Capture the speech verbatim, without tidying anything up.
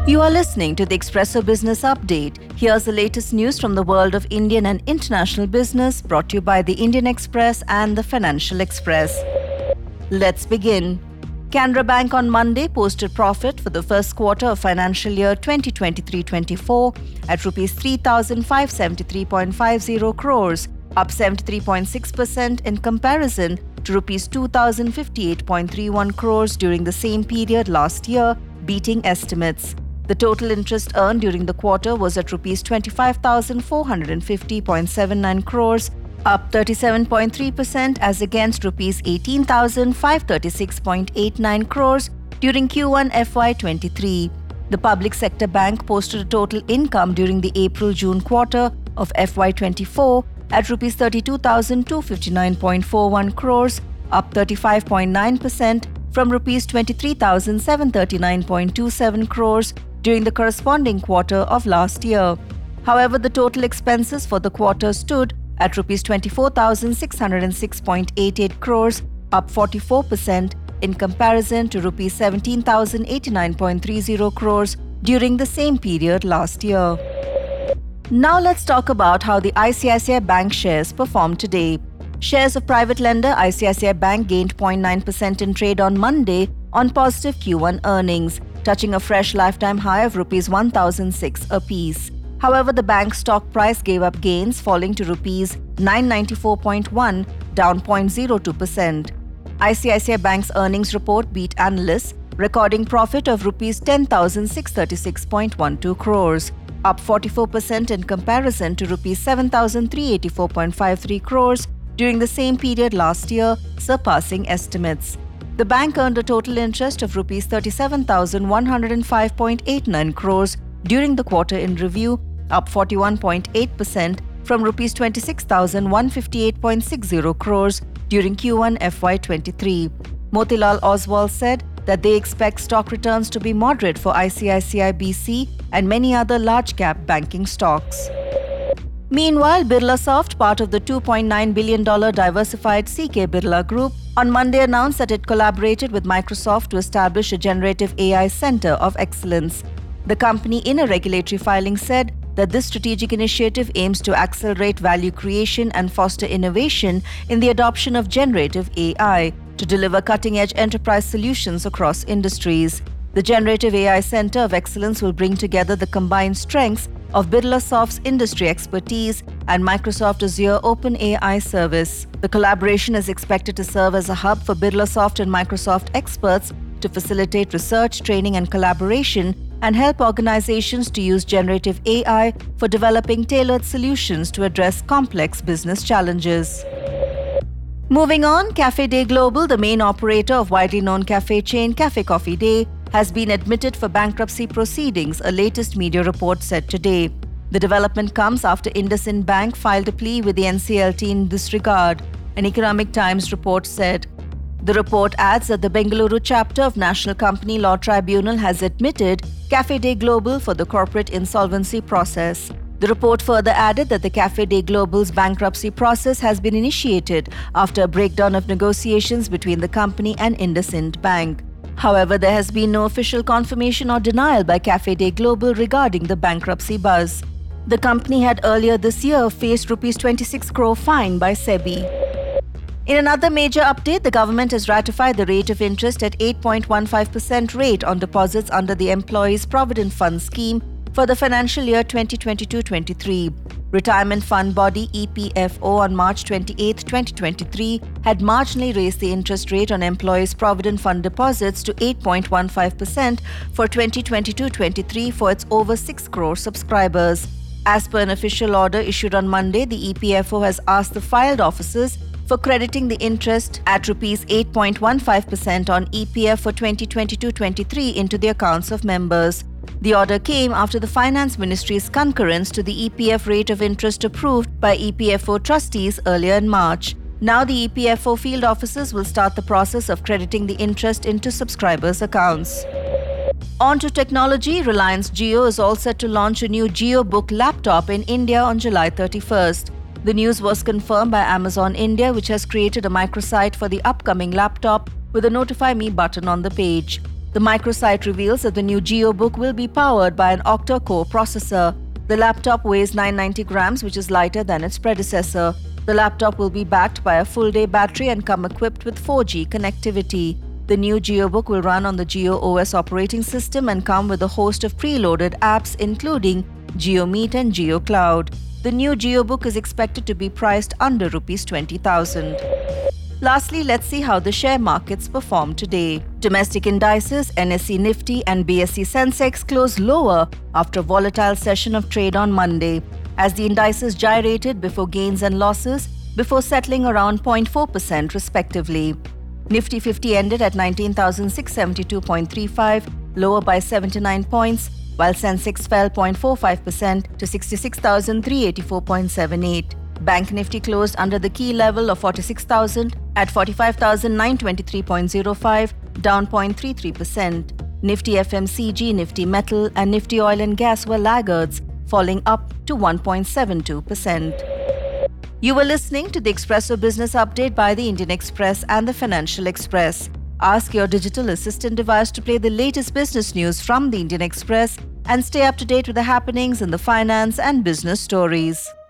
You are listening to the Expresso Business Update. Here's the latest news from the world of Indian and international business, brought to you by the Indian Express and the Financial Express. Let's begin. Canara Bank on Monday posted profit for the first quarter of financial year twenty twenty-three twenty-four at rupees three thousand five hundred seventy-three point five zero crores, up seventy-three point six percent in comparison to rupees two thousand fifty-eight point three one crores during the same period last year, beating estimates. The total interest earned during the quarter was at rupees twenty-five thousand four hundred fifty point seven nine crores, up thirty-seven point three percent as against rupees eighteen thousand five hundred thirty-six point eight nine crores during Q one F Y twenty-three. The public sector bank posted a total income during the April-June quarter of F Y twenty-four at rupees thirty-two thousand two hundred fifty-nine point four one crores, up thirty-five point nine percent from rupees twenty-three thousand seven hundred thirty-nine point two seven crores during the corresponding quarter of last year. However, the total expenses for the quarter stood at rupees twenty-four thousand six hundred six point eight eight crores, up forty-four percent in comparison to rupees seventeen thousand eighty-nine point three zero crores during the same period last year. Now let's talk about how the I C I C I Bank shares performed today. Shares of private lender I C I C I Bank gained zero point nine percent in trade on Monday on positive Q one earnings, touching a fresh lifetime high of rupees one thousand six apiece. However, the bank's stock price gave up gains, falling to rupees nine ninety-four point one, down zero point zero two percent. I C I C I Bank's earnings report beat analysts, recording profit of rupees ten thousand six hundred thirty-six point one two crores, up forty-four percent in comparison to rupees seven thousand three hundred eighty-four point five three crores during the same period last year, surpassing estimates. The bank earned a total interest of rupees thirty-seven thousand one hundred five point eight nine crores during the quarter in review, up forty-one point eight percent from rupees twenty-six thousand one hundred fifty-eight point six zero crores during Q one F Y twenty-three. Motilal Oswal said that they expect stock returns to be moderate for I C I C I B C and many other large-cap banking stocks. Meanwhile, Birlasoft, part of the two point nine billion dollars diversified C K Birla Group, on Monday announced that it collaborated with Microsoft to establish a generative A I center of excellence. The company, in a regulatory filing, said that this strategic initiative aims to accelerate value creation and foster innovation in the adoption of generative A I to deliver cutting-edge enterprise solutions across industries. The Generative A I Center of Excellence will bring together the combined strengths of Birlasoft's industry expertise and Microsoft Azure OpenAI service. The collaboration is expected to serve as a hub for Birlasoft and Microsoft experts to facilitate research, training, and collaboration and help organizations to use generative A I for developing tailored solutions to address complex business challenges. Moving on, Cafe Day Global, the main operator of widely known cafe chain Cafe Coffee Day, has been admitted for bankruptcy proceedings, a latest media report said today. The development comes after IndusInd Bank filed a plea with the N C L T in this regard, an Economic Times report said. The report adds that the Bengaluru chapter of National Company Law Tribunal has admitted Cafe Day Global for the corporate insolvency process. The report further added that the Cafe Day Global's bankruptcy process has been initiated after a breakdown of negotiations between the company and IndusInd Bank. However, there has been no official confirmation or denial by Cafe Day Global regarding the bankruptcy buzz. The company had earlier this year faced rupees twenty-six crore fine by SEBI. In another major update, the government has ratified the rate of interest at eight point one five percent rate on deposits under the Employees Provident Fund scheme for the financial year twenty twenty-two twenty-three. Retirement fund body E P F O on March twenty-eighth, twenty twenty-three had marginally raised the interest rate on Employees Provident Fund deposits to eight point one five percent for twenty twenty-two twenty-three for its over six crore subscribers. As per an official order issued on Monday, the E P F O has asked the filed officers for crediting the interest at rupees eight point one five percent on E P F for twenty twenty-two twenty-three into the accounts of members. The order came after the Finance Ministry's concurrence to the E P F rate of interest approved by E P F O trustees earlier in March. Now the E P F O field officers will start the process of crediting the interest into subscribers' accounts. On to technology, Reliance Jio is all set to launch a new JioBook laptop in India on July thirty-first. The news was confirmed by Amazon India, which has created a microsite for the upcoming laptop with a Notify Me button on the page. The microsite reveals that the new GeoBook will be powered by an octa-core processor. The laptop weighs nine hundred ninety grams, which is lighter than its predecessor. The laptop will be backed by a full-day battery and come equipped with four G connectivity. The new GeoBook will run on the GeoOS operating system and come with a host of preloaded apps including GeoMeet and GeoCloud. The new GeoBook is expected to be priced under rupees twenty thousand. Lastly, let's see how the share markets performed today. Domestic indices, N S E Nifty and B S E Sensex closed lower after a volatile session of trade on Monday, as the indices gyrated before gains and losses before settling around zero point four percent respectively. Nifty fifty ended at nineteen thousand six hundred seventy-two point three five, lower by seventy-nine points, while Sensex fell zero point four five percent to sixty-six thousand three hundred eighty-four point seven eight. Bank Nifty closed under the key level of forty-six thousand at forty-five thousand nine hundred twenty-three point zero five, down zero point three three percent. Nifty F M C G, Nifty Metal and Nifty Oil and Gas were laggards, falling up to one point seven two percent. You were listening to the Expresso Business Update by the Indian Express and the Financial Express. Ask your digital assistant device to play the latest business news from the Indian Express and stay up to date with the happenings in the finance and business stories.